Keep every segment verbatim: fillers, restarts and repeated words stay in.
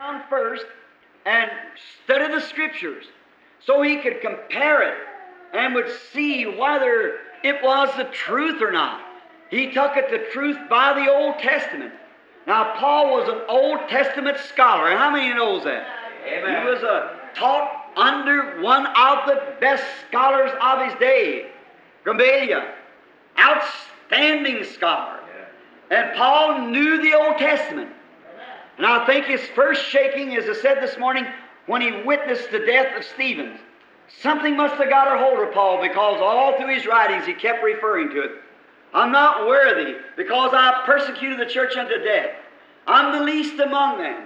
down first and study the Scriptures so he could compare it and would see whether it was the truth or not. He took it the truth by the Old Testament. Now, Paul was an Old Testament scholar. And how many knows that? Amen. He was a, taught under one of the best scholars of his day, Gamaliel. Outstanding scholar. Yeah. And Paul knew the Old Testament. And I think his first shaking, as I said this morning, when he witnessed the death of Stephen, something must have got a hold of Paul, because all through his writings he kept referring to it. I'm not worthy, because I persecuted the church unto death. I'm the least among them.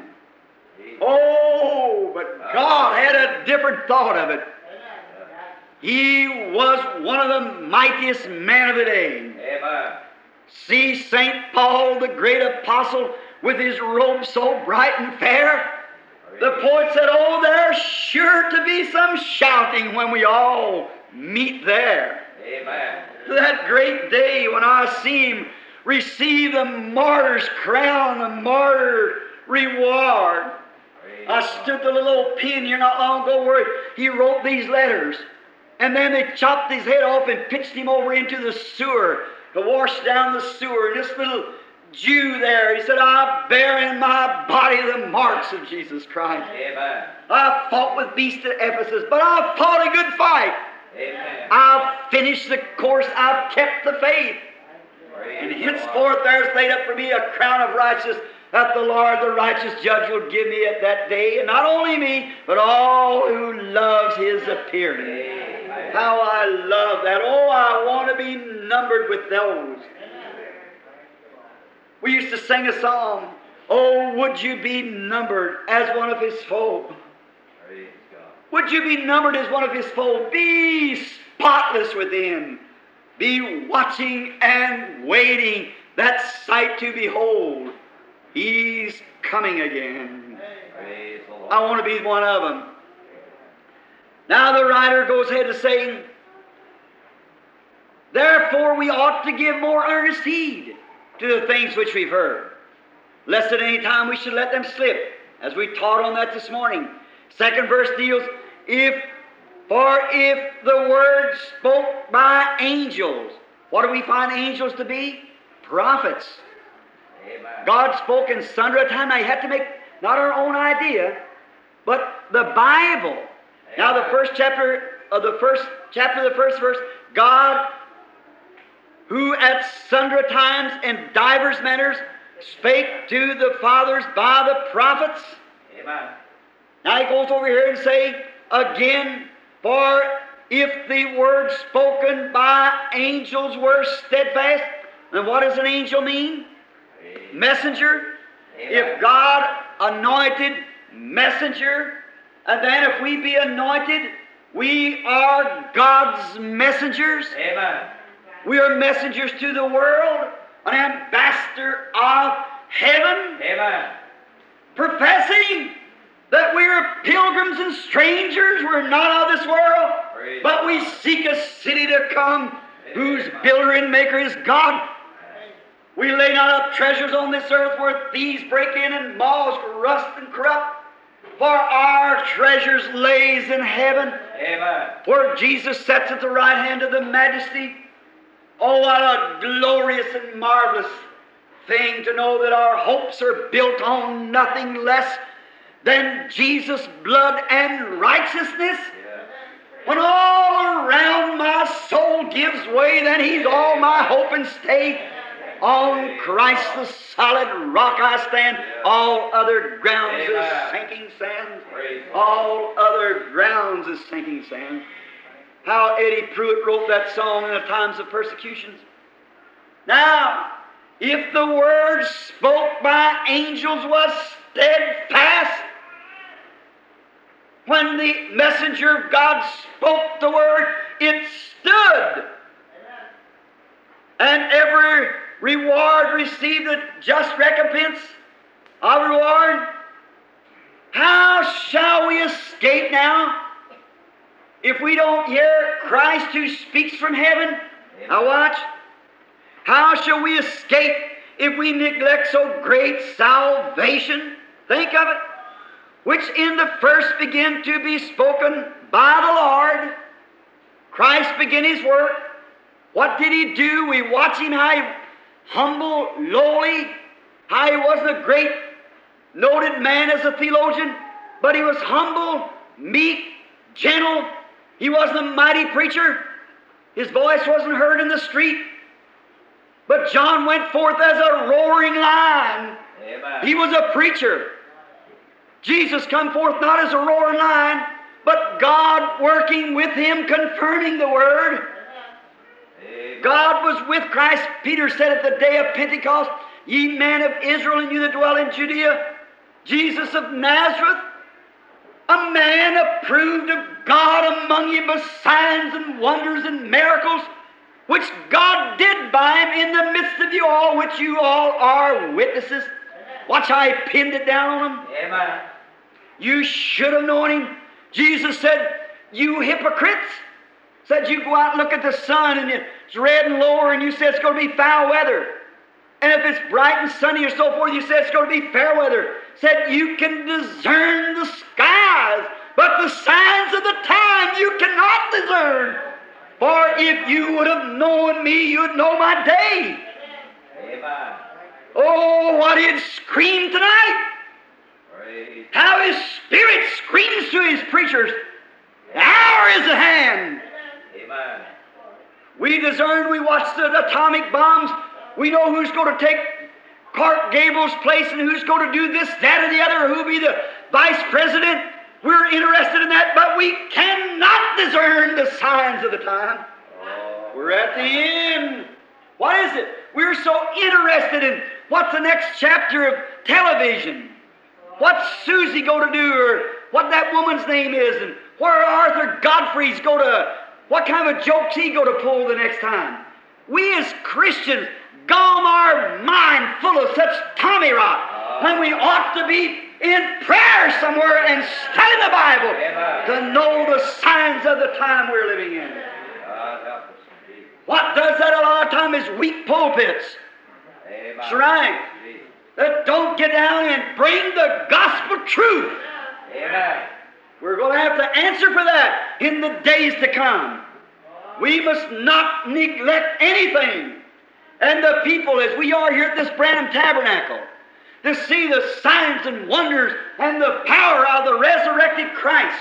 Oh, but God had a different thought of it. He was one of the mightiest men of the day. Amen. See Saint Paul, the great apostle, with his robe so bright and fair. The poet said, oh, there's sure to be some shouting when we all meet there. Amen. That great day when I see him receive the martyr's crown, the martyr reward. Praise I stood the little old pen here not long ago where he wrote these letters. And then they chopped his head off and pitched him over into the sewer to wash down the sewer. And this little Jew there, he said, I bear in my body the marks of Jesus Christ. Amen. I fought with beasts at Ephesus, but I fought a good fight. Amen. I've finished the course. I've kept the faith. Praise and henceforth there's laid up for me a crown of righteousness that the Lord, the righteous judge, will give me at that day. And not only me, but all who loves his appearing. Amen. How I love that. Oh, I want to be numbered with those. We used to sing a song, oh, would you be numbered as one of his fold? Praise God. Would you be numbered as one of his fold? Be spotless within. Be watching and waiting that sight to behold. He's coming again. Praise the Lord. I want to be one of them. Now the writer goes ahead to say, therefore we ought to give more earnest heed to the things which we've heard, lest at any time we should let them slip, as we taught on that this morning. Second verse deals, if, for if the word spoke by angels, what do we find angels to be? Prophets. Amen. God spoke in sundry times. Now you have to make not our own idea, but the Bible. Amen. Now the first chapter of the first chapter of the first verse, God, who at sundry times and divers manners spake to the fathers by the prophets. Amen. Now he goes over here and say again, for if the word spoken by angels were steadfast, then what does an angel mean? Amen. Messenger. Amen. If God anointed messenger, and then if we be anointed, we are God's messengers. Amen. We are messengers to the world, an ambassador of heaven. Amen. Professing that we are pilgrims and strangers. We're not of this world, praise but God. We seek a city to come, amen, whose builder and maker is God. We lay not up treasures on this earth where thieves break in and moths rust and corrupt. For our treasures lays in heaven, amen, where Jesus sits at the right hand of the Majesty. Oh, what a glorious and marvelous thing to know that our hopes are built on nothing less than Jesus' blood and righteousness. Yeah. When all around my soul gives way, then He's all my hope and stay. On Christ the solid rock I stand. All other grounds is sinking sand. All other grounds is sinking sand. How Eddie Pruitt wrote that song in the times of persecutions. Now, if the word spoke by angels was steadfast, when the messenger of God spoke the word, it stood. And every reward received a just recompense of reward. How shall we escape now if we don't hear Christ who speaks from heaven? Amen. Now watch. How shall we escape if we neglect so great salvation? Think of it. which in the first began to be spoken by the Lord. Christ began His work. What did He do? We watch Him, how He humble, lowly, how He wasn't a great, noted man as a theologian, but He was humble, meek, gentle. He wasn't a mighty preacher. His voice wasn't heard in the street. But John went forth as a roaring lion. Amen. He was a preacher. Jesus come forth not as a roaring lion, but God working with Him, confirming the Word. Amen. God was with Christ. Peter said at the day of Pentecost, ye men of Israel and you that dwell in Judea, Jesus of Nazareth, a man approved of God among you by signs and wonders and miracles, which God did by Him in the midst of you all, which you all are witnesses. Watch how He pinned it down on them. Amen. You should have known Him. Jesus said, you hypocrites, said you go out and look at the sun and it's red and lower and you say it's going to be foul weather. And if it's bright and sunny or so forth, you say it's going to be fair weather. Said you can discern the skies, but the signs of the time you cannot discern. For if you would have known me, you'd know my day. Amen. Oh, what He'd scream tonight. Praise. How His Spirit screams to His preachers. The hour is at hand. Amen. We discern, we watch the atomic bombs. We know who's going to take Clark Gable's place and who's going to do this, that, or the other, or who'll be the vice president. We're interested in that, but we cannot discern the signs of the time. We're at the end. What is it? We're so interested in what's the next chapter of television. What's Susie going to do, or what that woman's name is, and where Arthur Godfrey's going to, what kind of a joke's he going to pull the next time. We as Christians gum our mind full of such tommy rot when we ought to be in prayer somewhere and studying the Bible. Amen. To know the signs of the time we're living in. Uh, what does that a lot of time is weak pulpits. Amen. That's right. That don't get down and bring the gospel truth. Amen. We're going to have to answer for that in the days to come. We must not neglect anything. And the people, as we are here at this Branham Tabernacle, to see the signs and wonders and the power of the resurrected Christ.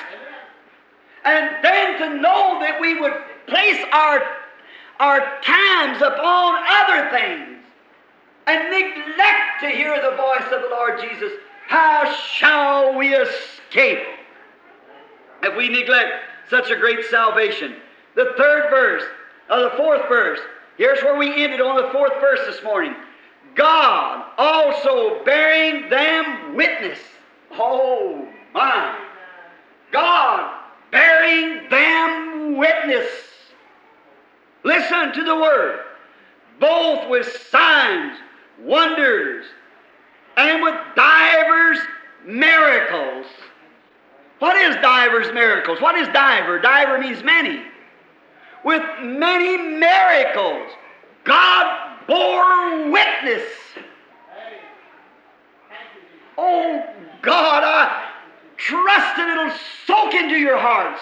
And then to know that we would place our, our times upon other things and neglect to hear the voice of the Lord Jesus. How shall we escape if we neglect such a great salvation? The third verse, or the fourth verse, here's where we ended on the fourth verse this morning. God also bearing them witness. Oh my. God bearing them witness. Listen to the word. Both with signs, wonders, and with divers miracles. What is divers miracles? What is diver? Diver means many. With many miracles, God bore witness. Oh God, I trust that it'll soak into your hearts.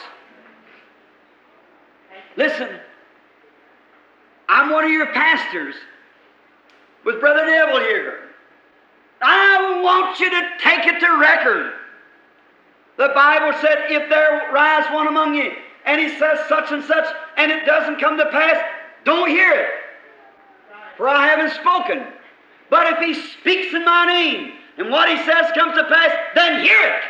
Listen, I'm one of your pastors with Brother Neville here. I want you to take it to record. The Bible said, if there rise one among you, and he says such and such, and it doesn't come to pass, don't hear it. For I haven't spoken. But if he speaks in my name, and what he says comes to pass, then hear it.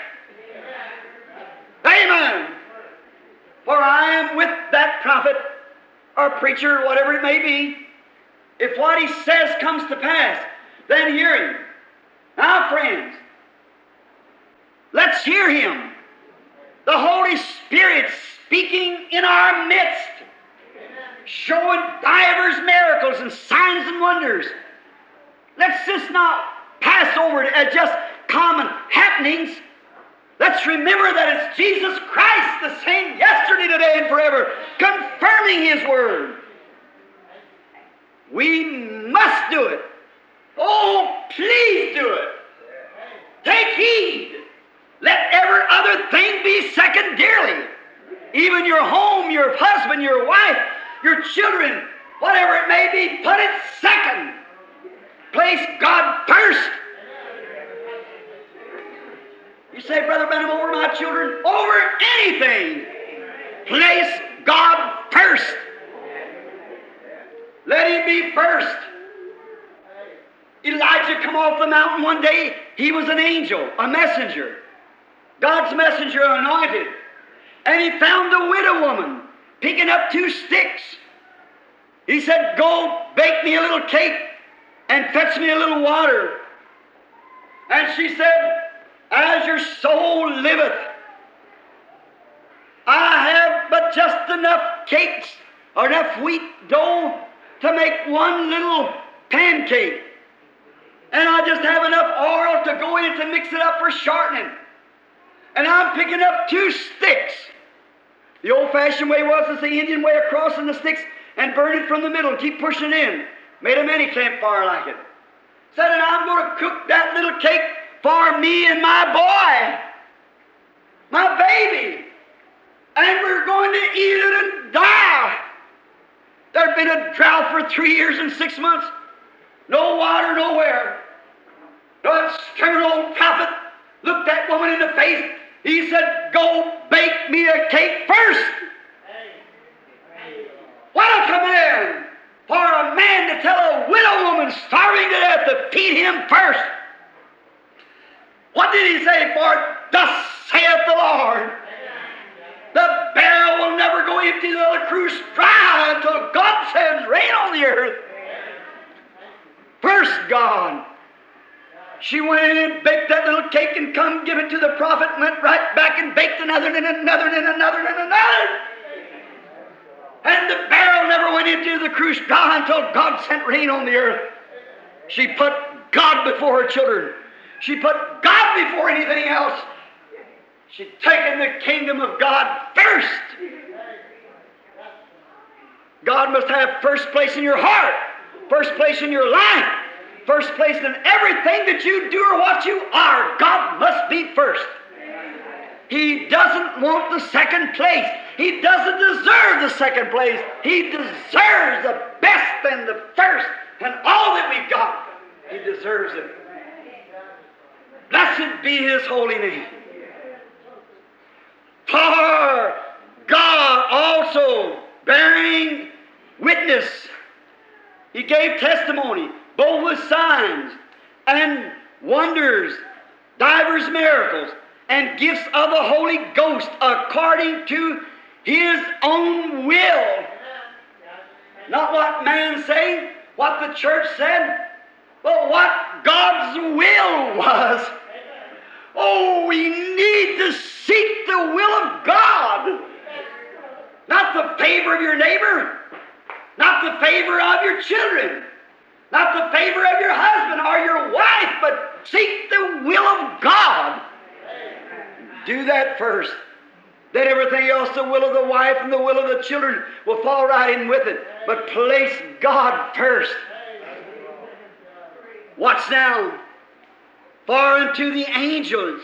Amen. For I am with that prophet, or preacher, whatever it may be. If what he says comes to pass, then hear him. Now, friends, let's hear him. The Holy Spirit speaking in our midst, showing divers miracles and signs and wonders. Let's just not pass over it as just common happenings. Let's remember that it's Jesus Christ, the same yesterday, today, and forever, confirming His Word. We must do it. Oh, please do it. Take heed. Let second dearly. Even your home, your husband, your wife, your children, whatever it may be, put it second. Place God first. You say, Brother Branham, over my children, over anything. Place God first. Let Him be first. Elijah come off the mountain one day. He was an angel, a messenger. God's messenger anointed. And he found a widow woman picking up two sticks. He said, go bake me a little cake and fetch me a little water. And she said, as your soul liveth, I have but just enough cakes or enough wheat dough to make one little pancake. And I just have enough oil to go in it to mix it up for shortening. And I'm picking up two sticks. The old-fashioned way was is the Indian way of crossing the sticks and burn it from the middle and keep pushing it in. Made a mini campfire like it. Said, and I'm going to cook that little cake for me and my boy, my baby. And we're going to eat it and die. There'd been a drought for three years and six months. No water nowhere. That stern old prophet looked that woman in the face. He said, go bake me a cake first. What a command for a man to tell a widow woman starving to death to feed him first. What did he say? For thus saith the Lord, the barrel will never go empty, nor the cruse dry until God sends rain on the earth. First God. She went in and baked that little cake and come give it to the prophet, went right back and baked another and another and another and another. And the barrel never went into the cruse dry until God sent rain on the earth. She put God before her children. She put God before anything else. She'd taken the kingdom of God first. God must have first place in your heart, first place in your life, first place in everything that you do or what you are. God must be first. He doesn't want the second place. He doesn't deserve the second place. He deserves the best and the first and all that we've got. He deserves it. Blessed be His holy name. For God also bearing witness, He gave testimony, both with signs and wonders, divers miracles, and gifts of the Holy Ghost according to His own will. Not what man say, what the church said, but what God's will was. Oh, we need to seek the will of God. Not the favor of your neighbor, not the favor of your children, not the favor of your husband or your wife, but seek the will of God. Do that first. Then everything else, the will of the wife and the will of the children, will fall right in with it. But place God first. Watch now. For unto the angels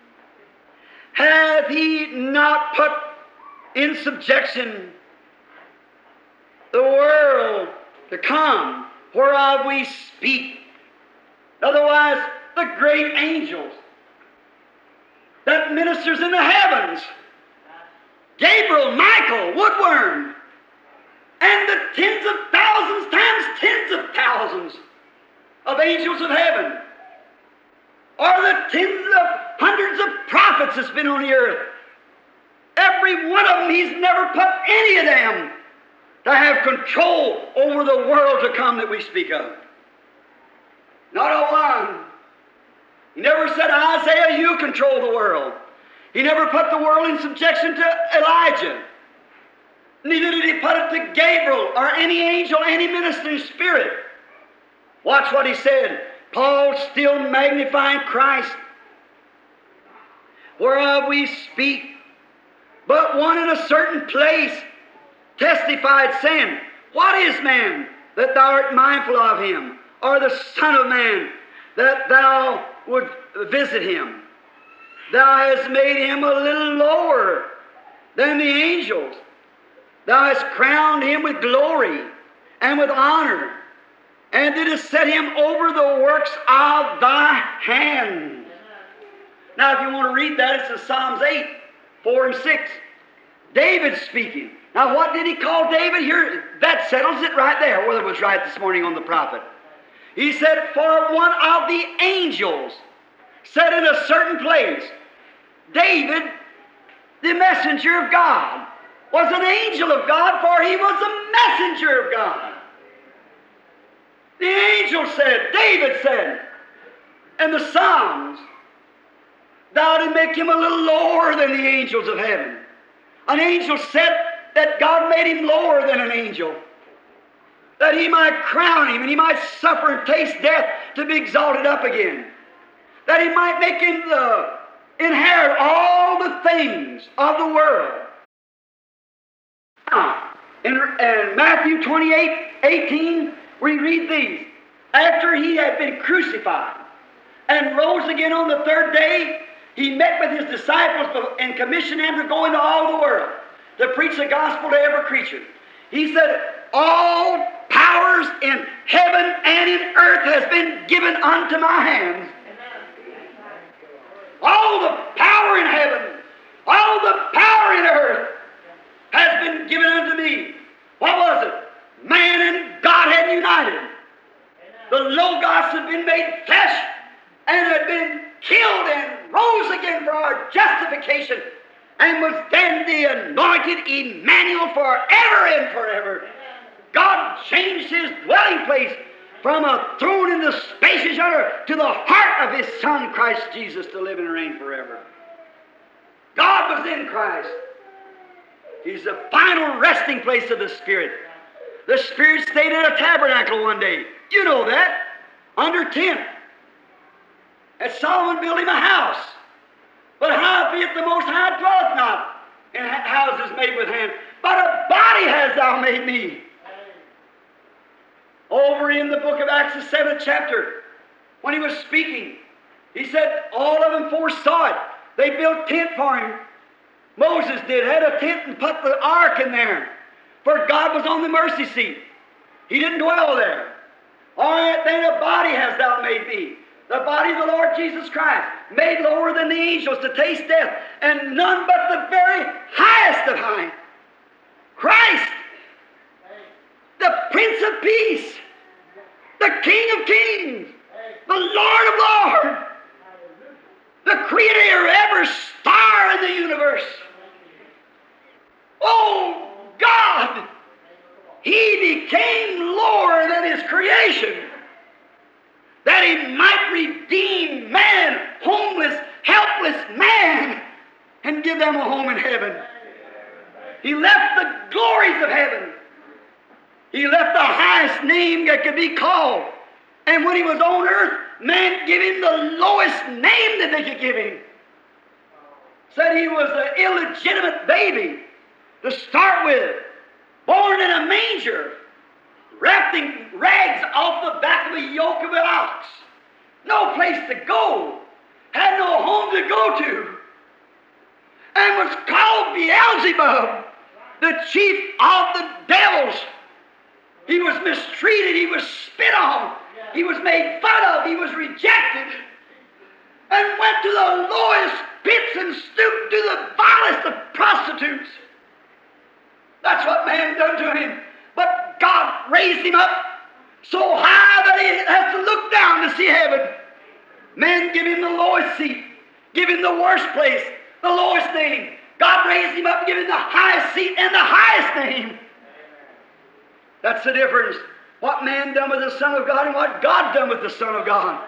hath He not put in subjection the world to come, whereof we speak. Otherwise, the great angels that ministers in the heavens, Gabriel, Michael, Woodworm, and the tens of thousands times tens of thousands of angels of heaven, or the tens of hundreds of prophets that's been on the earth. Every one of them, He's never put any of them to have control over the world to come that we speak of. Not a one. He never said, Isaiah, you control the world. He never put the world in subjection to Elijah. Neither did He put it to Gabriel or any angel, any ministering spirit. Watch what he said. Paul still magnifying Christ, whereof we speak, but one in a certain place testified, saying, what is man that thou art mindful of him, or the Son of Man that thou would visit him? Thou hast made him a little lower than the angels. Thou hast crowned him with glory and with honor, and didst set him over the works of thy hands. Now, if you want to read that, it's in Psalms eight, four and six. David speaking. Now, what did he call David here? That settles it right there, whether it was right this morning on the prophet. He said, for one of the angels said in a certain place, David, the messenger of God, was an angel of God, for he was a messenger of God. The angel said, David said, in the Psalms, thou didst make him a little lower than the angels of heaven. An angel said that God made him lower than an angel, that he might crown him and he might suffer and taste death to be exalted up again, that he might make him the, inherit all the things of the world. In, in Matthew twenty-eight, eighteen, we read these. After he had been crucified and rose again on the third day, he met with his disciples and commissioned them to go into all the world to preach the gospel to every creature. He said, all powers in heaven and in earth has been given unto my hands. All the power in heaven, all the power in earth has been given unto me. What was it? Man and God had united. The Logos had been made flesh and had been killed and rose again for our justification, and was then the anointed Emmanuel forever and forever. God changed his dwelling place from a throne in the spacious earth to the heart of his Son, Christ Jesus, to live and reign forever. God was in Christ. He's the final resting place of the Spirit. The Spirit stayed in a tabernacle one day. You know that. Under tent. And Solomon built him a house. But howbeit the Most High dwelleth not in houses made with hands, but a body hast thou made me. Over in the book of Acts, the seventh chapter, when he was speaking, he said all of them foresaw it. They built tent for him. Moses did, had a tent and put the ark in there. For God was on the mercy seat. He didn't dwell there. All right, then a body hast thou made me. The body of the Lord Jesus Christ, made lower than the angels to taste death, and none but the very highest of high. Christ, the Prince of Peace, the King of Kings, the Lord of Lords, the Creator of every star in the universe. Oh, God, he became lower than his creation, that he might redeem man, homeless, helpless man, and give them a home in heaven. He left the glories of heaven. He left the highest name that could be called. And when he was on earth, man gave him the lowest name that they could give him. Said he was an illegitimate baby to start with, born in a manger, wrapped in rags off the back of a yoke of an ox. No place to go. Had no home to go to. And was called Beelzebub, the chief of the devils. He was mistreated. He was spit on. He was made fun of. He was rejected. And went to the lowest pits and stooped to the vilest of prostitutes. That's what man done to him. But God raised him up so high that he has to look down to see heaven. Men give him the lowest seat, give him the worst place, the lowest name. God raised him up and gave him the highest seat and the highest name. That's the difference. What man done with the Son of God and what God done with the Son of God.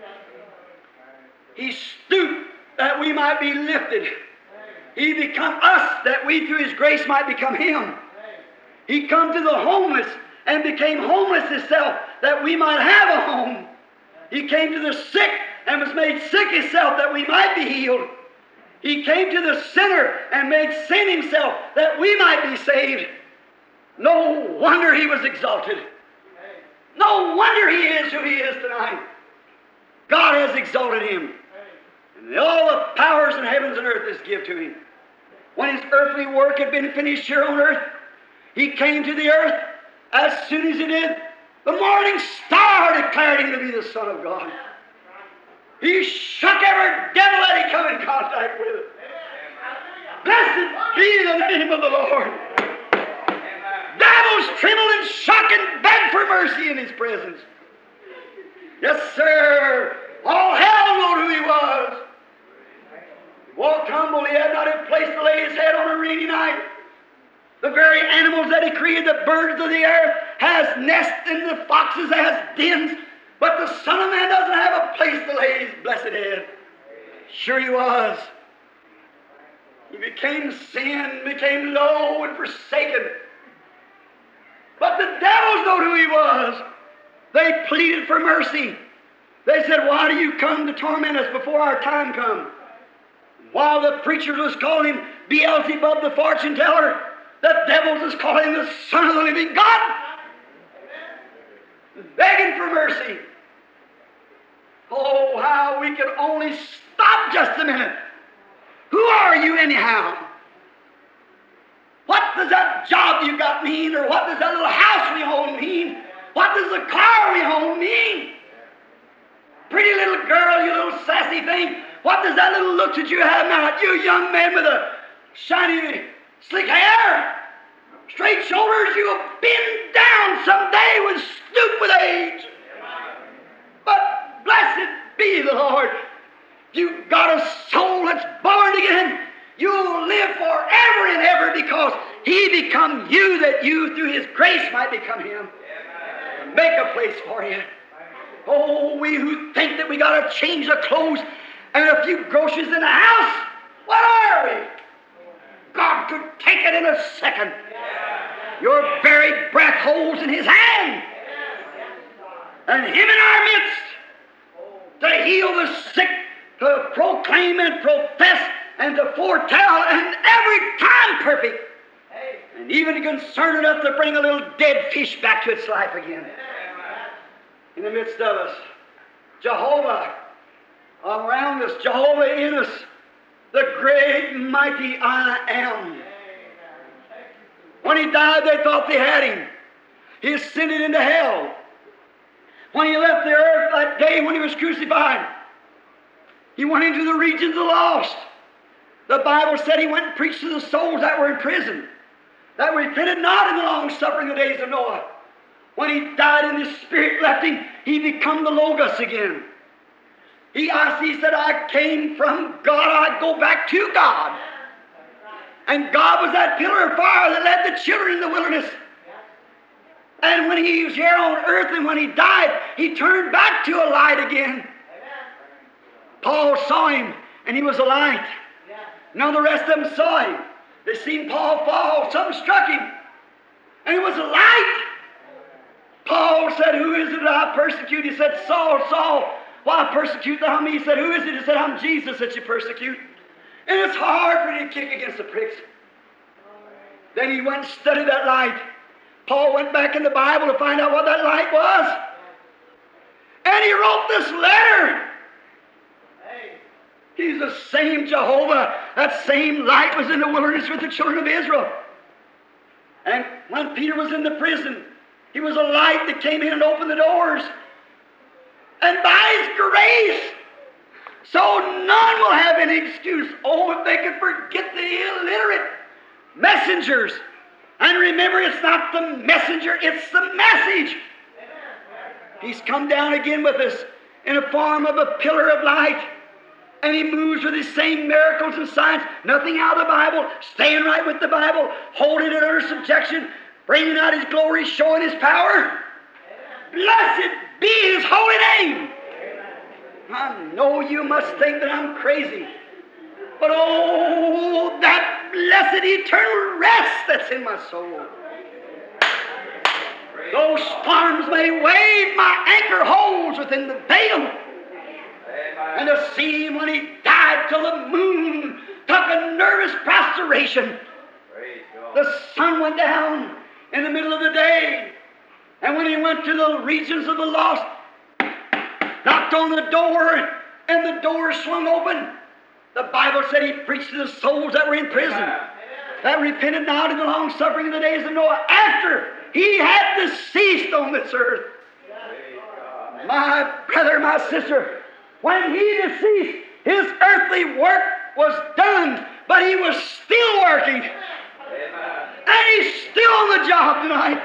He stooped that we might be lifted. He become us that we through his grace might become him. He come to the homeless and became homeless himself that we might have a home. He came to the sick and was made sick himself that we might be healed. He came to the sinner and made sin himself that we might be saved. No wonder he was exalted. No wonder he is who he is tonight. God has exalted him. And And all the powers in heavens and earth is given to him. When his earthly work had been finished here on earth, he came to the earth. As soon as he did, the morning star declared him to be the Son of God. He shook every devil that he come in contact with. Blessed be the name of the Lord. Devils trembled and shook and begged for mercy in his presence. Yes, sir. All hell knew who he was. He walked humble. He had not a place to lay his head on a rainy night. The very animals that he created, the birds of the air, has nests and the foxes has dens. But the Son of Man doesn't have a place to lay his blessed head. Sure he was. He became sin, became low and forsaken. But the devils know who he was. They pleaded for mercy. They said, why do you come to torment us before our time come? While the preachers was calling him Beelzebub the fortune teller, the devils was calling him the Son of the living God. Begging for mercy. Oh, how we could only stop just a minute. Who are you anyhow? What does that job you got mean? Or what does that little house we own mean? What does the car we own mean? Pretty little girl, you little sassy thing. What does that little look that you have now? You young man with a shiny, slick hair, straight shoulders, you'll bend down someday with stoop with age. But blessed be the Lord. You've got a soul that's born again. You'll live forever and ever because he become you, that you through his grace might become him. Make a place for you. Oh, we who think that we got to change the clothes and a few groceries in the house, what are we? God could take it in a second. Your very breath holds in his hand. And him in our midst to heal the sick, to proclaim and profess and to foretell, and every time perfect. And even concerned enough to bring a little dead fish back to its life again. In the midst of us, Jehovah around us, Jehovah in us, the great mighty I am. When he died, they thought they had him. He ascended into hell. When he left the earth that day when he was crucified, he went into the regions of the lost. The Bible said he went and preached to the souls that were in prison, that repented not in the long suffering of the days of Noah. When he died and his spirit left him, he become the Logos again. He, I, he said, I came from God, I go back to God. And God was that pillar of fire that led the children in the wilderness. And when he was here on earth and when he died, he turned back to a light again. Paul saw him and he was a light. None of the rest of them saw him. They seen Paul fall, something struck him. And it was a light. Paul said, who is it that I persecute? He said, Saul, Saul, why persecute thou me? He said, who is it? He said, I'm Jesus that you persecute. And it's hard for you to kick against the pricks. Then he went and studied that light. Paul went back in the Bible to find out what that light was. And he wrote this letter. He's the same Jehovah. That same light was in the wilderness with the children of Israel. And when Peter was in the prison, he was a light that came in and opened the doors. And by his grace, so none will have any excuse. Oh, if they could forget the illiterate messengers. And remember, it's not the messenger, it's the message. He's come down again with us in a form of a pillar of light. And he moves with his same miracles and signs. Nothing out of the Bible, staying right with the Bible, holding it under subjection, bringing out his glory, showing his power. Blessed be his holy name. I know you must think that I'm crazy. But oh, that blessed eternal rest that's in my soul. Though storms may wave, my anchor holds within the veil. And to see him when he died till the moon took a nervous prostration. The sun went down in the middle of the day. And when he went to the regions of the lost, knocked on the door, and the door swung open, The Bible said He preached to the souls that were in prison, that repented not in the long suffering in the days of Noah, after he had deceased on this earth. My brother, my sister, when he deceased, his earthly work was done, but he was still working. And he's still on the job tonight.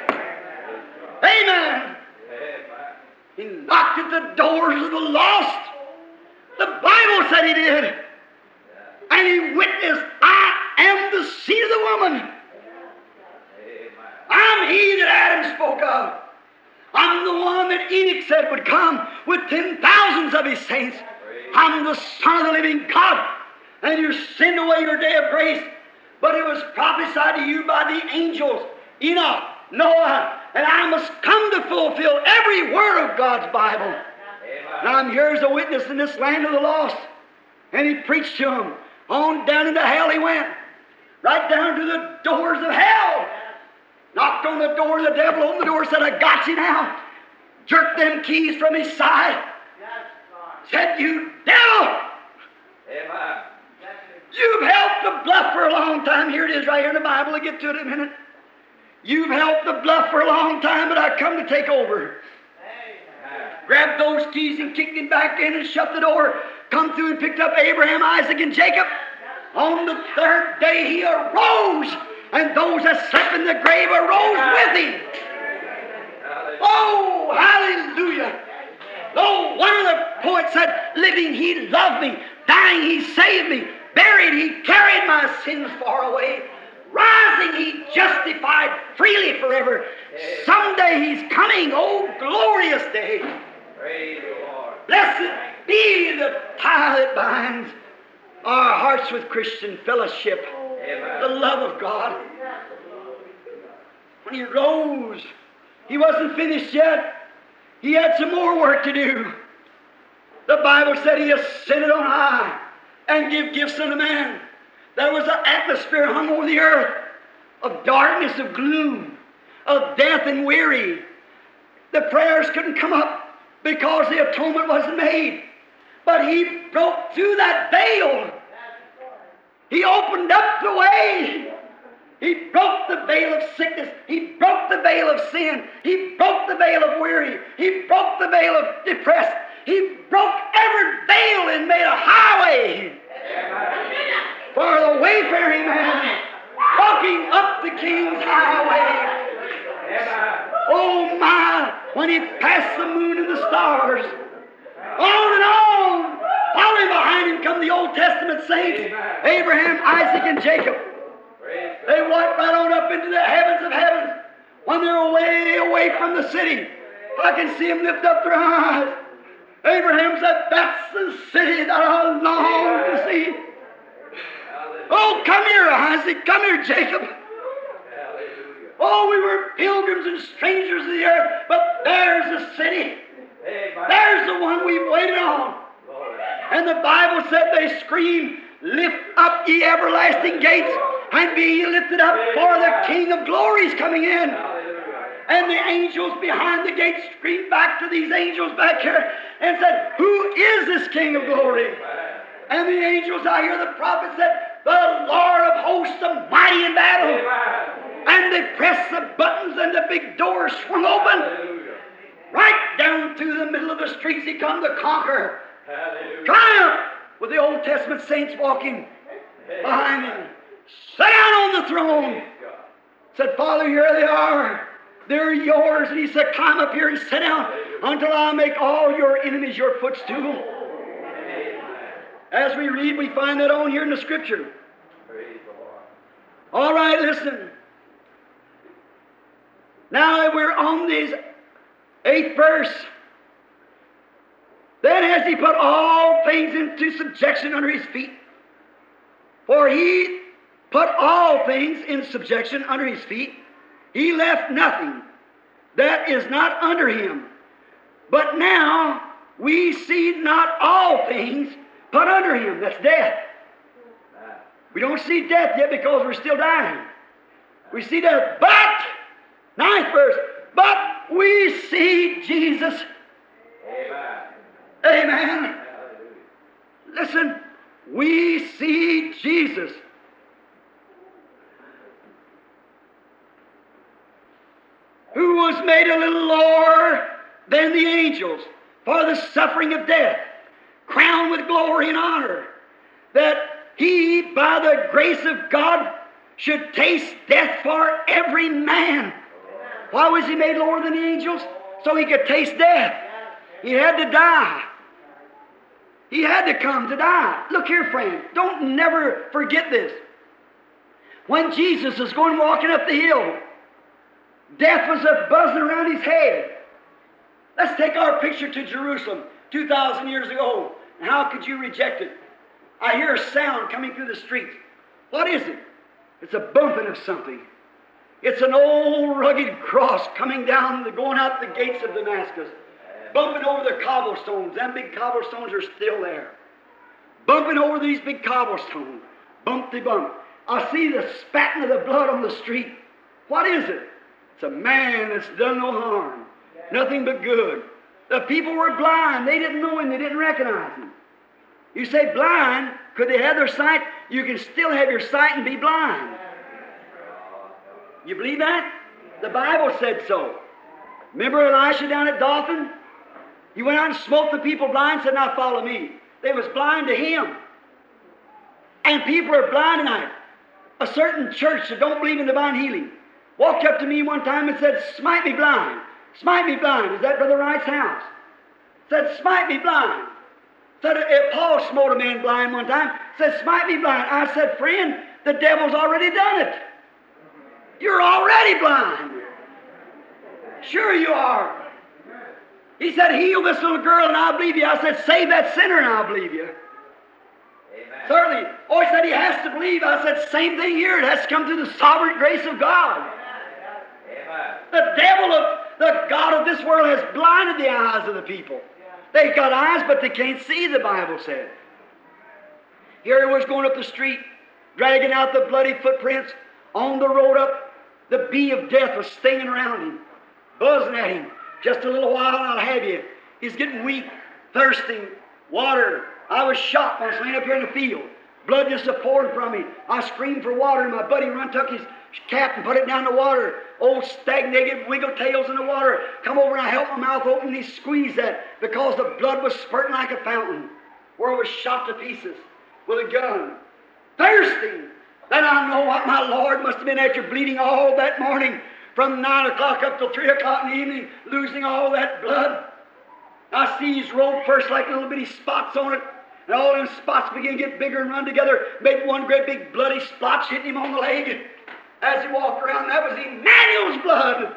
Amen. He knocked at the doors of the lost. The Bible said he did. And he witnessed, I am the seed of the woman. I'm he that Adam spoke of. I'm the one that Enoch said would come with ten thousands of his saints. I'm the Son of the living God. And you send away your day of grace. But it was prophesied to you by the angels, Enoch, Noah, and I must come to fulfill every word of God's Bible. Amen. Now I'm here as a witness in this land of the lost. And he preached to them. On down into hell he went. Right down to the doors of hell. Knocked on the door, the devil opened the door, said, I got you now. Jerked them keys from his side. Said, you devil! Amen. You've helped the bluff for a long time. Here it is right here in the Bible. I'll get to it in a minute. You've helped the bluff for a long time, but I come to take over. Grabbed those keys and kicked him back in and shut the door. Come through and picked up Abraham, Isaac, and Jacob. On the third day he arose, and those that slept in the grave arose with him. Oh, hallelujah. Oh, one of the poets said, living he loved me, dying he saved me, buried he carried my sins far away, rising he justified freely forever. Someday he's coming, oh glorious day. Praise the Lord. Blessed be the tie that binds our hearts with Christian fellowship. Amen. The love of God. When he rose, he wasn't finished yet. He had some more work to do. The Bible said he ascended on high and give gifts unto man. There was an atmosphere hung over the earth of darkness, of gloom, of death and weary. The prayers couldn't come up because the atonement wasn't made. But he broke through that veil. He opened up the way. He broke the veil of sickness. He broke the veil of sin. He broke the veil of weary. He broke the veil of depressed. He broke every veil and made a highway for the wayfaring man walking up the King's highway. Oh my, when he passed the moon and the stars, on and on, following behind him come the Old Testament saints, Abraham, Isaac, and Jacob. They walked right on up into the heavens of heavens. When they're way away from the city, I can see them lift up their eyes. Abraham said, that's the city that I long to see. Oh, come here, Isaac. Come here, Jacob. Oh, we were pilgrims and strangers of the earth, but there's the city. There's the one we've waited on. And the Bible said they screamed, lift up ye everlasting gates, and be ye lifted up, for the King of glory is coming in. And the angels behind the gate screamed back to these angels back here and said, who is this King of glory? And the angels, I hear the prophet said, the Lord of hosts, the mighty in battle. And they pressed the buttons and the big doors swung open. Right down through the middle of the streets he come to conquer. Triumph with the Old Testament saints walking behind him. Sat down on the throne. Said, Father, here they are. They're yours. And he said, climb up here and sit down until I make all your enemies your footstool. As we read, we find that on here in the Scripture. All right, listen. Now we're on this eighth verse. Then has he put all things into subjection under his feet. For he put all things in subjection under his feet. He left nothing that is not under him. But now we see not all things put under him. That's death. We don't see death yet because we're still dying. We see death. But, ninth verse, but we see Jesus. Amen. Amen. Listen, we see Jesus. Who was made a little lower than the angels for the suffering of death, crowned with glory and honor, that he, by the grace of God, should taste death for every man. Why was he made lower than the angels? So he could taste death. He had to die. He had to come to die. Look here, friend. Don't never forget this. When Jesus was going walking up the hill, death was a buzzing around his head. Let's take our picture to Jerusalem two thousand years ago. And how could you reject it? I hear a sound coming through the streets. What is it? It's a bumping of something. It's an old rugged cross coming down, going out the gates of Damascus, bumping over the cobblestones. Them big cobblestones are still there. Bumping over these big cobblestones. Bump de bump. I see the spatting of the blood on the street. What is it? It's a man that's done no harm. Nothing but good. The people were blind. They didn't know him. They didn't recognize him. You say blind, could they have their sight? You can still have your sight and be blind. You believe that? The Bible said so. Remember Elisha down at Dothan? He went out and smote the people blind and said, now follow me. They was blind to him. And people are blind tonight. A certain church that don't believe in divine healing walked up to me one time and said, smite me blind. Smite me blind. Is that Brother Wright's house? Said, smite me blind. Said, if Paul smote a man blind one time, said, smite me blind. I said, friend, the devil's already done it. You're already blind. Sure you are. He said, heal this little girl and I'll believe you. I said, save that sinner and I'll believe you. Amen. Certainly. Oh, he said he has to believe. I said, same thing here. It has to come through the sovereign grace of God. Amen. The devil of the God of this world has blinded the eyes of the people. They've got eyes, but they can't see, the Bible said. Here he was going up the street, dragging out the bloody footprints on the road up. The bee of death was stinging around him, buzzing at him. Just a little while and I'll have you. He's getting weak, thirsting, water. I was shot once laying up here in the field. Blood just a pouring from me. I screamed for water and my buddy run took his cap and put it down in the water. Old stagnated wiggle tails in the water. Come over and I helped my mouth open and he squeezed that because the blood was spurting like a fountain where it was shot to pieces with a gun. Thirsting. Then I know what my Lord must have been after bleeding all that morning from nine o'clock up till three o'clock in the evening, losing all that blood. I see his robe first like little bitty spots on it, and all them spots begin to get bigger and run together, make one great big bloody splotch hitting him on the leg. As he walked around, that was Emmanuel's blood.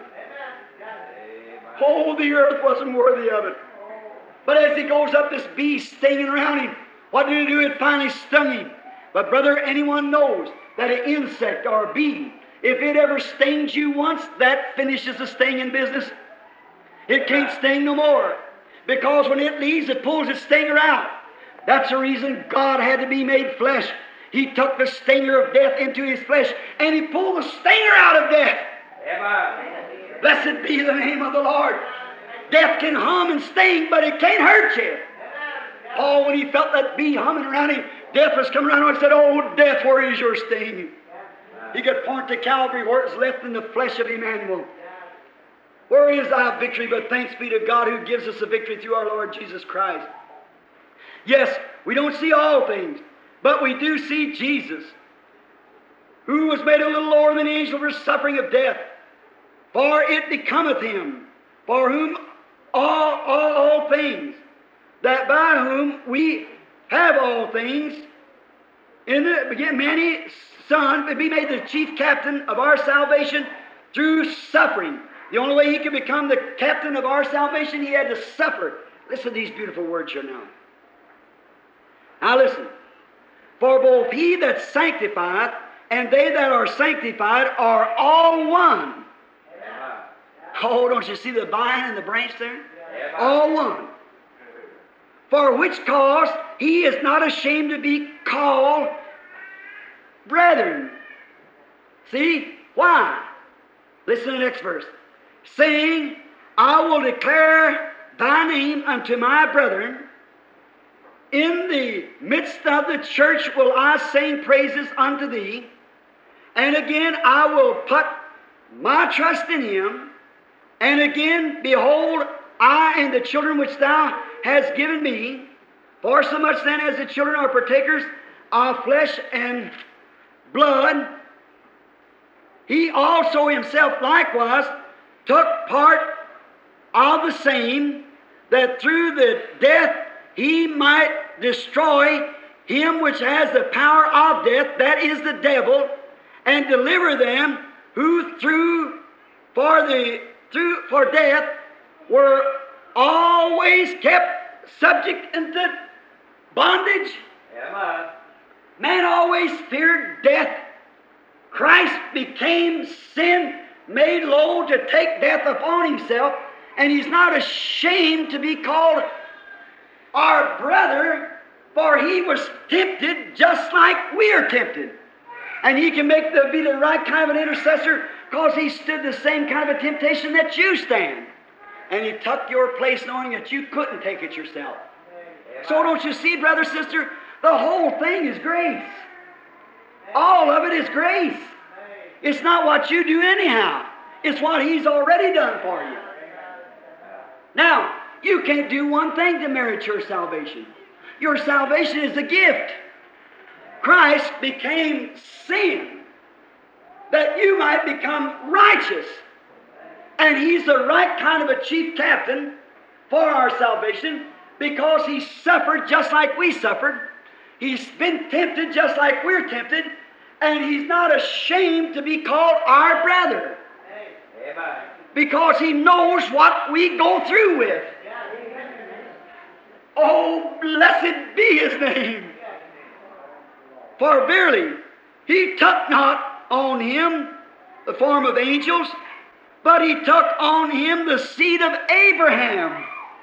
Oh, the earth wasn't worthy of it. But as he goes up, this bee stinging around him. What did he do? It finally stung him. But brother, anyone knows that an insect or a bee, if it ever stings you once, that finishes the stinging business. It can't sting no more. Because when it leaves, it pulls its stinger out. That's the reason God had to be made flesh. He took the stinger of death into His flesh, and He pulled the stinger out of death. Amen. Blessed be the name of the Lord. Death can hum and sting, but it can't hurt you. Paul, when he felt that bee humming around him, death was coming around him and said, oh, death, where is your sting? He could point to Calvary where it's left in the flesh of Emmanuel. Where is thy victory? But thanks be to God who gives us the victory through our Lord Jesus Christ. Yes, we don't see all things, but we do see Jesus, who was made a little lower than the angel for suffering of death. For it becometh Him, for whom all, all, all things, that by whom we have all things, in the beginning, many Son would be made the chief captain of our salvation through suffering. The only way He could become the captain of our salvation, He had to suffer. Listen to these beautiful words here now. Now listen. For both He that sanctifieth and they that are sanctified are all one. Amen. Oh, don't you see the vine and the branch there? Amen. All one. For which cause He is not ashamed to be called brethren. See? Why? Listen to the next verse. Saying, I will declare thy name unto my brethren. in the midst of the church will I sing praises unto thee. And again I will put my trust in him. And again, behold, I and the children which thou hast given me, for so much then as the children are partakers of flesh and blood, he also himself likewise took part of the same, that through the death he might destroy him which has the power of death, that is the devil, and deliver them who through for the through for death were always kept subject unto bondage. Amen. Man always feared death. Christ became sin, made low to take death upon himself, and he's not ashamed to be called our brother, for he was tempted just like we are tempted. And he can make the, be the right kind of an intercessor because he stood the same kind of a temptation that you stand. And he took your place knowing that you couldn't take it yourself. So don't you see, brother, sister, the whole thing is grace. All of it is grace. It's not what you do anyhow. It's what he's already done for you. Now, you can't do one thing to merit your salvation. Your salvation is a gift. Christ became sin that you might become righteous. And he's the right kind of a chief captain for our salvation because he suffered just like we suffered. He's been tempted just like we're tempted. And he's not ashamed to be called our brother. Amen. Because he knows what we go through with. Oh, blessed be his name. For verily, he took not on him the form of angels, but he took on him the seed of Abraham.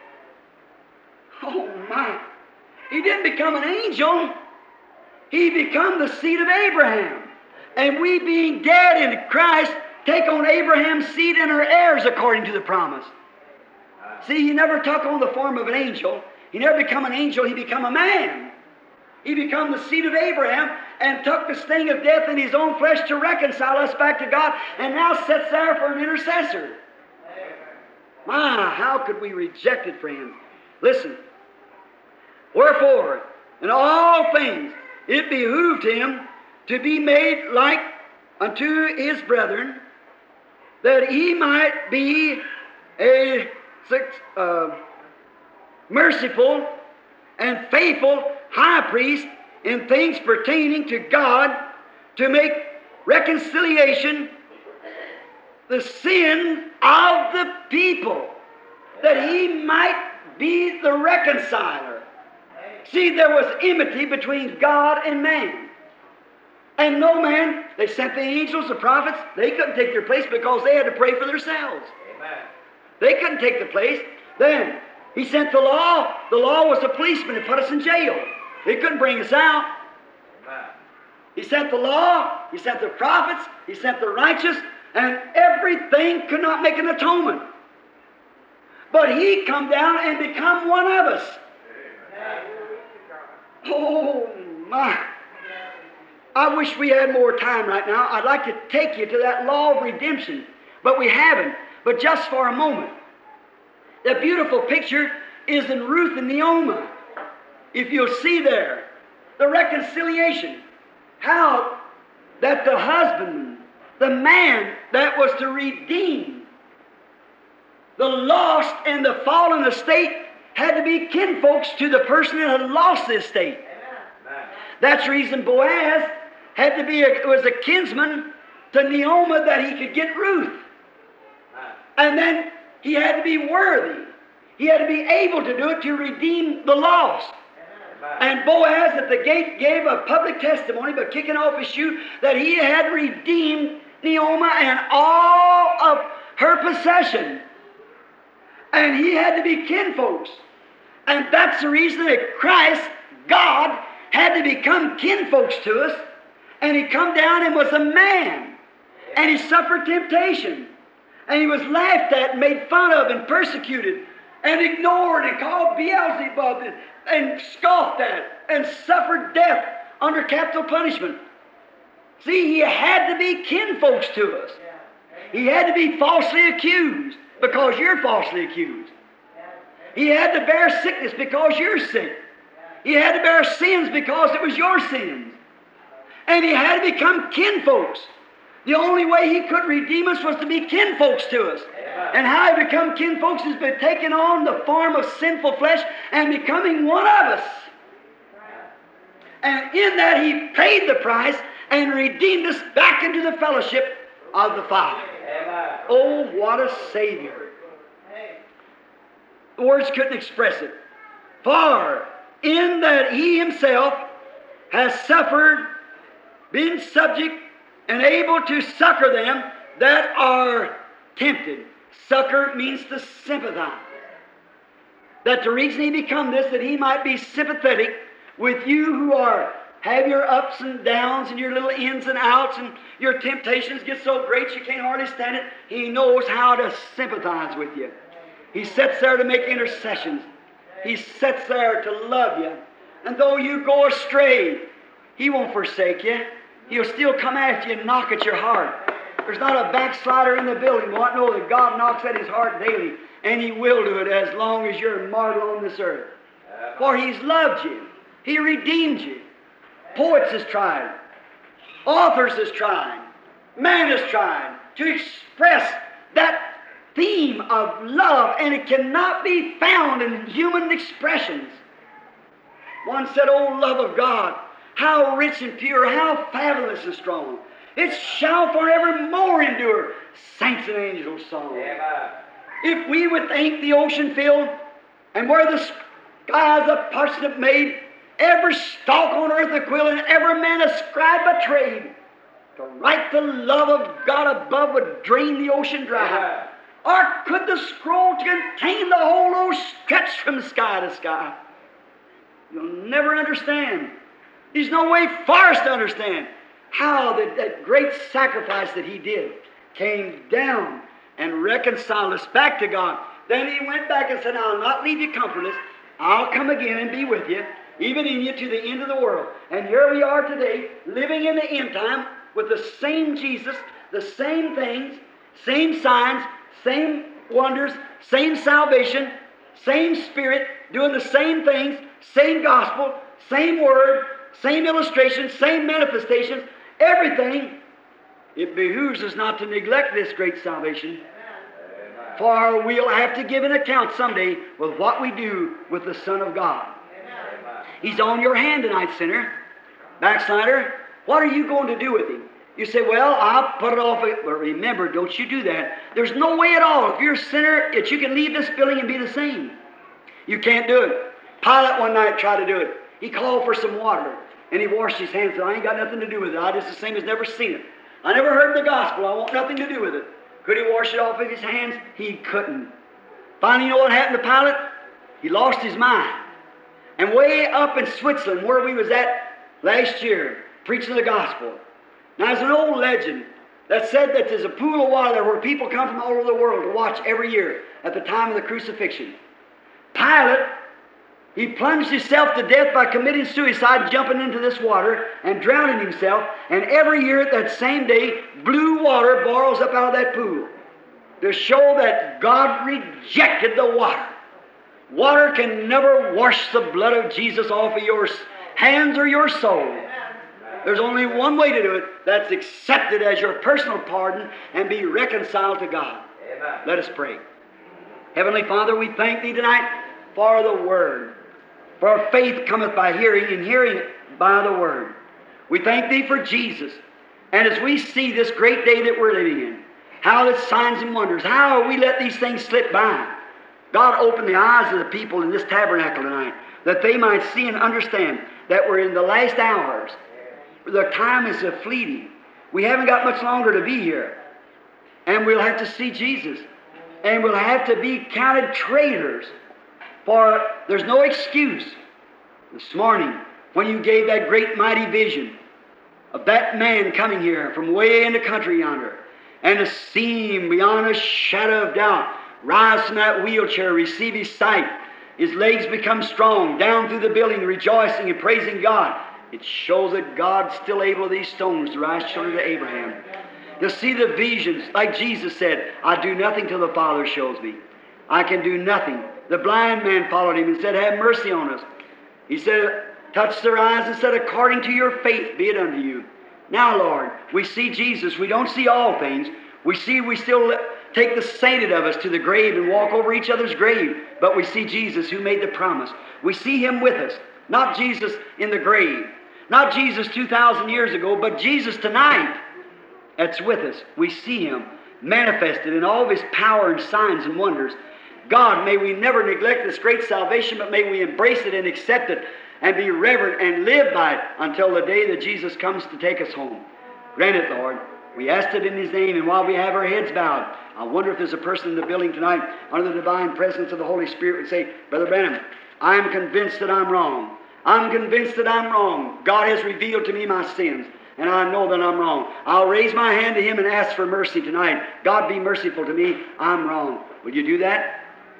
Oh my. He didn't become an angel. He became the seed of Abraham. And we being dead in Christ, take on Abraham's seed and are heirs according to the promise. See, he never took on the form of an angel. He never become an angel. He become a man. He became the seed of Abraham and took the sting of death in his own flesh to reconcile us back to God, and now sits there for an intercessor. My, how could we reject it, friends? Listen. Wherefore, in all things, it behooved him to be made like unto his brethren, that he might be a uh, merciful and faithful high priest in things pertaining to God, to make reconciliation the sin of the people, that he might be the reconciler. See, there was enmity between God and man. And no man, they sent the angels, the prophets, they couldn't take their place because they had to pray for themselves. Amen. They couldn't take the place. Then he sent the law. The law was a policeman that put us in jail. He couldn't bring us out. Amen. He sent the law. He sent the prophets. He sent the righteous. And everything could not make an atonement. But he come down and become one of us. Amen. Oh, my. I wish we had more time right now. I'd like to take you to that law of redemption. But we haven't. But just for a moment. The beautiful picture is in Ruth and Naomi. If you'll see there, the reconciliation. How that the husband, the man that was to redeem the lost and the fallen estate had to be kinfolks to the person that had lost the estate. Amen. That's the reason Boaz had to be a, was a kinsman to Naomi that he could get Ruth. Amen. And then he had to be worthy. He had to be able to do it to redeem the lost. Amen. And Boaz at the gate gave a public testimony by kicking off his shoe that he had redeemed Naomi and all of her possession. And he had to be kinfolks. And that's the reason that Christ, God, had to become kinfolks to us. And he come down and was a man. And he suffered temptation. And he was laughed at and made fun of and persecuted. and ignored and called Beelzebub and, and scoffed at and suffered death under capital punishment. See, he had to be kinfolks to us. He had to be falsely accused because you're falsely accused. He had to bear sickness because you're sick. He had to bear sins because it was your sins. And he had to become kinfolks. The only way he could redeem us was to be kinfolks to us. And how he become kinfolks is by taking on the form of sinful flesh and becoming one of us. And in that he paid the price and redeemed us back into the fellowship of the Father. Oh, what a Savior. Words couldn't express it. For in that he himself has suffered, been subject, and able to succor them that are tempted. Succor means to sympathize. That the reason he become this, that he might be sympathetic with you who are have your ups and downs and your little ins and outs and your temptations get so great you can't hardly stand it. He knows how to sympathize with you. He sits there to make intercessions. He sits there to love you. And though you go astray, he won't forsake you. He'll still come after you and knock at your heart. There's not a backslider in the building who won't know that God knocks at his heart daily, and he will do it as long as you're mortal on this earth. For he's loved you. He redeemed you. Poets has tried. Authors has tried. Man has tried to express that theme of love, and it cannot be found in human expressions. One said, "Oh, love of God, how rich and pure, how fabulous and strong. It shall forevermore endure." Saints and angels song. If we would think the ocean filled, and where the skies a parsnip made, every stalk on earth a quill, and every man a scribe by trade, to write the love of God above would drain the ocean dry. Or could the scroll contain the whole old stretch from sky to sky? You'll never understand. There's no way for us to understand how that, that great sacrifice that he did came down and reconciled us back to God. Then he went back and said, "I'll not leave you comfortless. I'll come again and be with you, even in you to the end of the world." And here we are today, living in the end time with the same Jesus, the same things, same signs, same wonders, same salvation, same Spirit, doing the same things, same gospel, same word, same illustrations, same manifestations, everything. It behooves us not to neglect this great salvation, for we'll have to give an account someday with what we do with the Son of God. He's on your hand tonight, sinner. Backslider, what are you going to do with him? You say, "Well, I'll put it off." But remember, don't you do that. There's no way at all, if you're a sinner, that you can leave this building and be the same. You can't do it. Pilate one night tried to do it. He called for some water, and he washed his hands and said, "I ain't got nothing to do with it. I just the same as never seen it. I never heard the gospel. I want nothing to do with it." Could he wash it off of his hands? He couldn't. Finally, you know what happened to Pilate? He lost his mind. And way up in Switzerland, where we was at last year, preaching the gospel, now there's an old legend that said that there's a pool of water there where people come from all over the world to watch every year at the time of the crucifixion. Pilate, he plunged himself to death by committing suicide, jumping into this water and drowning himself. And every year at that same day, blue water boils up out of that pool to show that God rejected the water. Water can never wash the blood of Jesus off of your hands or your soul. There's only one way to do it. That's accept it as your personal pardon and be reconciled to God. Amen. Let us pray. Heavenly Father, we thank Thee tonight for the Word. For faith cometh by hearing, and hearing by the Word. We thank Thee for Jesus. And as we see this great day that we're living in, how the signs and wonders, how we let these things slip by. God, open the eyes of the people in this tabernacle tonight, that they might see and understand that we're in the last hours. The time is a fleeting. We haven't got much longer to be here. And we'll have to see Jesus. And we'll have to be counted traitors. For there's no excuse. This morning, when you gave that great mighty vision of that man coming here from way in the country yonder, and to see him beyond a shadow of doubt, rise from that wheelchair, receive his sight. His legs become strong, down through the building, rejoicing and praising God. It shows that God's still able of these stones to rise children to Abraham. To see the visions, like Jesus said, I do nothing till the Father shows me. I can do nothing. The blind man followed him and said, have mercy on us. He said, touch their eyes and said, according to your faith be it unto you. Now, Lord, we see Jesus. We don't see all things. We see we still take the sainted of us to the grave and walk over each other's grave. But we see Jesus who made the promise. We see him with us. Not Jesus in the grave. Not Jesus two thousand years ago, but Jesus tonight that's with us. We see him manifested in all of his power and signs and wonders. God, may we never neglect this great salvation, but may we embrace it and accept it and be reverent and live by it until the day that Jesus comes to take us home. Grant it, Lord. We asked it in his name, and while we have our heads bowed, I wonder if there's a person in the building tonight under the divine presence of the Holy Spirit would say, Brother Branham, I'm convinced that I'm wrong. I'm convinced that I'm wrong. God has revealed to me my sins, and I know that I'm wrong. I'll raise my hand to him and ask for mercy tonight. God, be merciful to me. I'm wrong. Will you do that?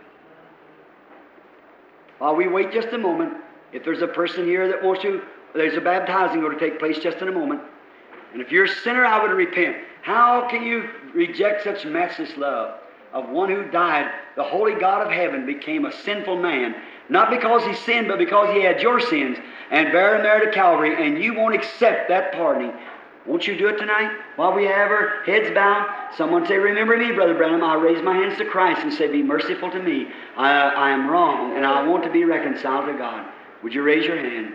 While we wait just a moment, if there's a person here that wants to, there's a baptizing going to take place just in a moment. And if you're a sinner, I would repent. How can you reject such matchless love of one who died? The holy God of heaven became a sinful man, not because he sinned, but because he had your sins, and bear them there to Calvary, and you won't accept that pardoning. Won't you do it tonight? While we have our heads bowed, someone say, remember me, Brother Branham. I raise my hands to Christ and say, be merciful to me. I, I am wrong, and I want to be reconciled to God. Would you raise your hand?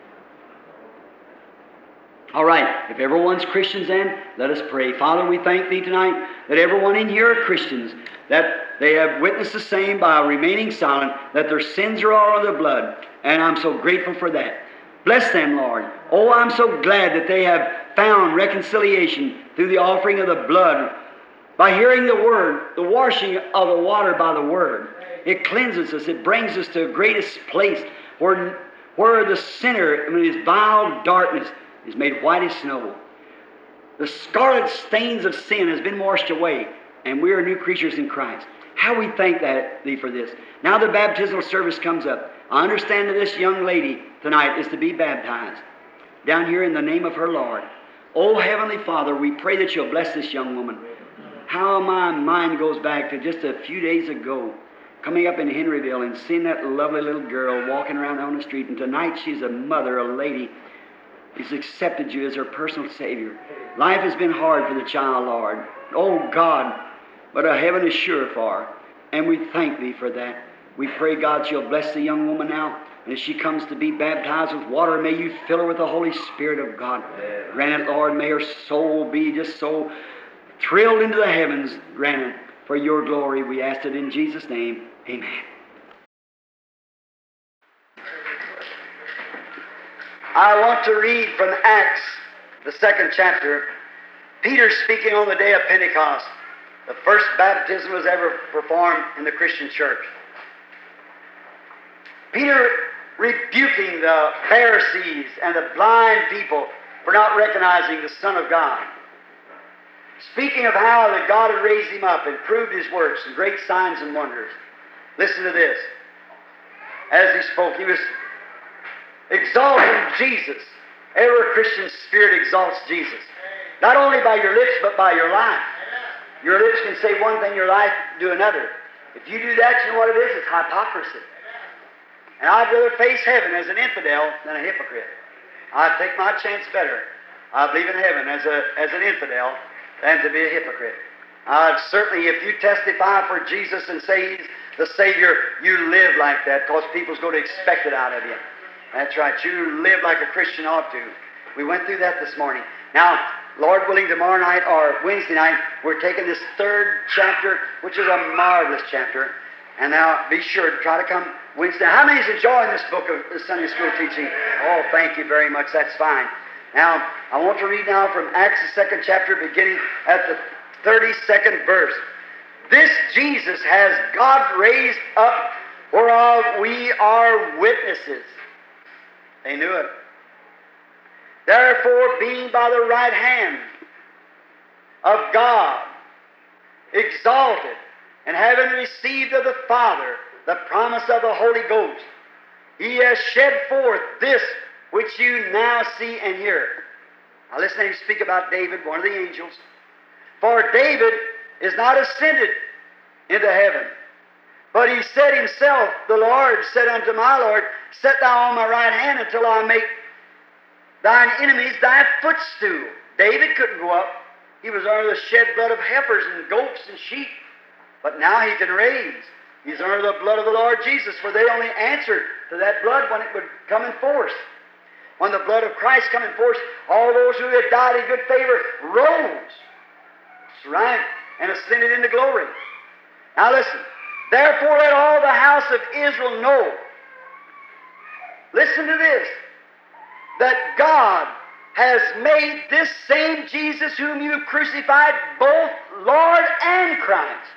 All right, if everyone's Christians then, let us pray. Father, we thank thee tonight that everyone in here are Christians, that they have witnessed the same by remaining silent, that their sins are all in their blood, and I'm so grateful for that. Bless them, Lord. Oh, I'm so glad that they have found reconciliation through the offering of the blood. By hearing the Word, the washing of the water by the Word, it cleanses us. It brings us to the greatest place where, where the sinner, in his vile darkness, is made white as snow. The scarlet stains of sin has been washed away, and we are new creatures in Christ. How we thank that, thee for this. Now the baptismal service comes up. I understand that this young lady tonight is to be baptized down here in the name of her Lord. Oh, Heavenly Father, we pray that you'll bless this young woman. How my mind goes back to just a few days ago, coming up in Henryville and seeing that lovely little girl walking around on the street. And tonight she's a mother, a lady. She's accepted you as her personal Savior. Life has been hard for the child, Lord. Oh, God, but a heaven is sure for her. And we thank thee for that. We pray, God, you'll bless the young woman now. And as she comes to be baptized with water, may you fill her with the Holy Spirit of God. Grant it, Lord, may her soul be just so thrilled into the heavens. Grant it for your glory. We ask it in Jesus' name. Amen. I want to read from Acts, the second chapter. Peter speaking on the day of Pentecost. The first baptism was ever performed in the Christian church. Peter rebuking the Pharisees and the blind people for not recognizing the Son of God. Speaking of how that God had raised him up and proved his works and great signs and wonders. Listen to this. As he spoke, he was exalting Jesus. Every Christian spirit exalts Jesus. Not only by your lips, but by your life. Your lips can say one thing, your life do another. If you do that, you know what it is? It's hypocrisy. And I'd rather face heaven as an infidel than a hypocrite. I'd take my chance better. I believe in heaven as a as an infidel than to be a hypocrite. Uh, certainly, if you testify for Jesus and say He's the Savior, you live like that because people's going to expect it out of you. That's right. You live like a Christian ought to. We went through that this morning. Now, Lord willing, tomorrow night or Wednesday night, we're taking this third chapter, which is a marvelous chapter. And now, be sure to try to come Wednesday. How many is enjoying this book of the Sunday school teaching? Oh, thank you very much. That's fine. Now, I want to read now from Acts, the second chapter, beginning at the thirty-second verse. This Jesus has God raised up, whereof we are witnesses. They knew it. Therefore, being by the right hand of God exalted, and having received of the Father the promise of the Holy Ghost, He has shed forth this which you now see and hear. Now listen to him speak about David, one of the angels. For David is not ascended into heaven, but he said himself, the Lord said unto my Lord, Set thou on my right hand until I make thine enemies thy footstool. David couldn't go up. He was under the shed blood of heifers and goats and sheep. But now he can raise. He's under the blood of the Lord Jesus, for they only answered to that blood when it would come in force. When the blood of Christ come in force, all those who had died in good favor rose. That's right. And ascended into glory. Now listen. Therefore let all the house of Israel know. Listen to this. That God has made this same Jesus whom you crucified both Lord and Christ.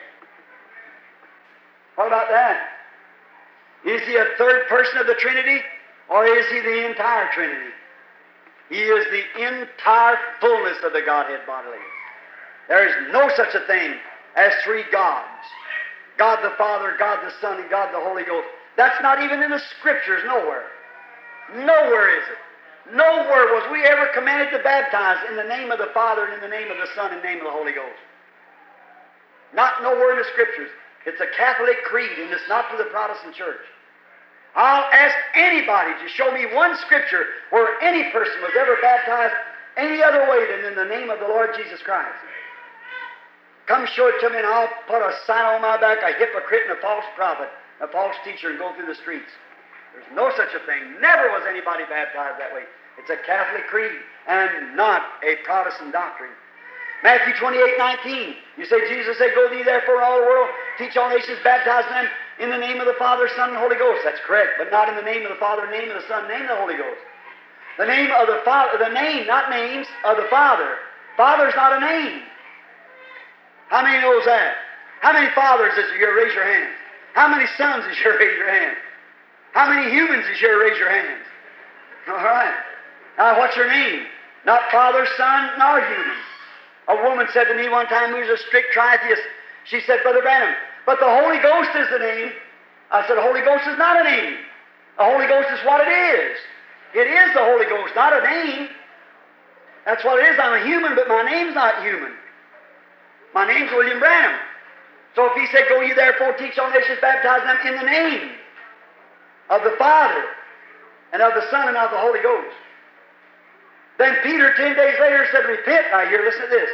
What about that? Is He a third person of the Trinity, or is He the entire Trinity? He is the entire fullness of the Godhead bodily. There is no such a thing as three gods. God the Father, God the Son, and God the Holy Ghost. That's not even in the Scriptures, nowhere. Nowhere is it. Nowhere was we ever commanded to baptize in the name of the Father and in the name of the Son and in the name of the Holy Ghost. Not nowhere in the Scriptures. It's a Catholic creed, and it's not for the Protestant church. I'll ask anybody to show me one Scripture where any person was ever baptized any other way than in the name of the Lord Jesus Christ. Come show it to me, and I'll put a sign on my back, a hypocrite and a false prophet, a false teacher, and go through the streets. There's no such a thing. Never was anybody baptized that way. It's a Catholic creed and not a Protestant doctrine. Matthew twenty-eight nineteen. You say, Jesus said, Go thee therefore all the world, teach all nations, baptize them in the name of the Father, Son, and Holy Ghost. That's correct, but not in the name of the Father, name of the Son, name of the Holy Ghost. The name of the Father, the name, not names, of the Father. Father's not a name. How many knows that? How many fathers is there? Raise your hands. How many sons is there? Raise your hand. How many humans is there? Raise your hands. All right. Now, what's your name? Not Father, Son, nor human. A woman said to me one time, who was a strict tritheist, she said, Brother Branham, but the Holy Ghost is the name. I said, the Holy Ghost is not a name. The Holy Ghost is what it is. It is the Holy Ghost, not a name. That's what it is. I'm a human, but my name's not human. My name's William Branham. So if He said, Go ye therefore, teach all nations, baptize them in the name of the Father and of the Son and of the Holy Ghost. Then Peter, ten days later, said, Repent. Now here, listen to this.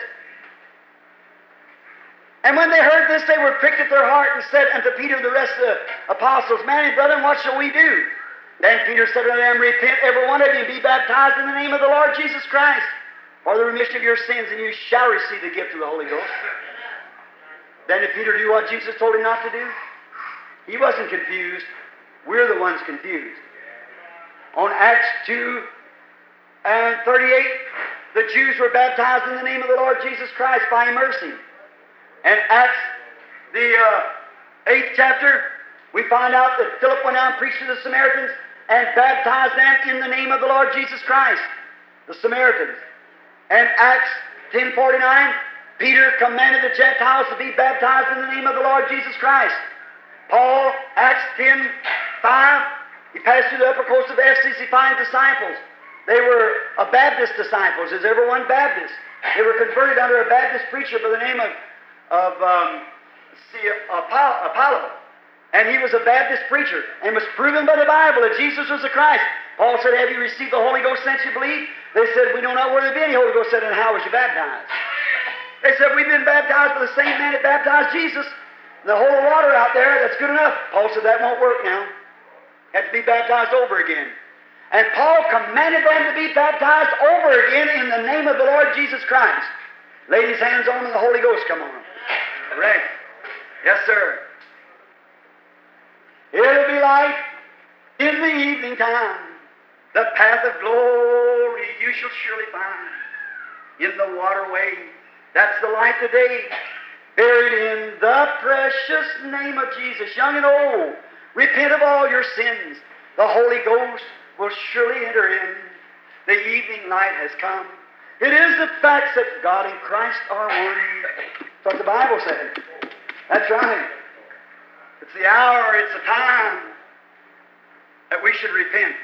And when they heard this, they were pricked at their heart and said unto Peter and the rest of the apostles, Man and brethren, what shall we do? Then Peter said unto them, Repent, every one of you, and be baptized in the name of the Lord Jesus Christ for the remission of your sins, and you shall receive the gift of the Holy Ghost. Then did Peter do what Jesus told him not to do? He wasn't confused. We're the ones confused. On Acts two and thirty-eight, the Jews were baptized in the name of the Lord Jesus Christ by immersing. And Acts, the uh, eighth chapter, we find out that Philip went out and preached to the Samaritans and baptized them in the name of the Lord Jesus Christ, the Samaritans. And Acts ten forty-nine, Peter commanded the Gentiles to be baptized in the name of the Lord Jesus Christ. Paul, Acts ten five, he passed through the upper coast of Ephesus, he found disciples. They were a Baptist disciples. Is everyone Baptist? They were converted under a Baptist preacher by the name of, of um, see, Apollo, Apollo. And he was a Baptist preacher and was proven by the Bible that Jesus was the Christ. Paul said, Have you received the Holy Ghost since you believe? They said, We know not where there be any Holy Ghost. Said, And how was you baptized? They said, We've been baptized by the same man that baptized Jesus. The whole water out there, that's good enough. Paul said, That won't work now. Have to be baptized over again. And Paul commanded them to be baptized over again in the name of the Lord Jesus Christ. Laid his hands on them and the Holy Ghost come on them. Correct. Yes, sir. It'll be like in the evening time, the path of glory you shall surely find. In the waterway, that's the light today. Buried in the precious name of Jesus, young and old, repent of all your sins. The Holy Ghost will surely enter in. The evening light has come. It is the facts that God and Christ are one. That's what the Bible said. That's right. It's the hour, it's the time that we should repent.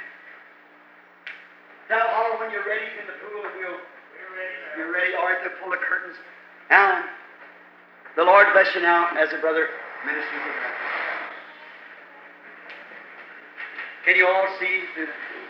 Now, Holler, when you're ready in the pool, and we'll, you're ready, all right, to pull the curtains. Now, the Lord bless you now as a brother ministers. Can you all see the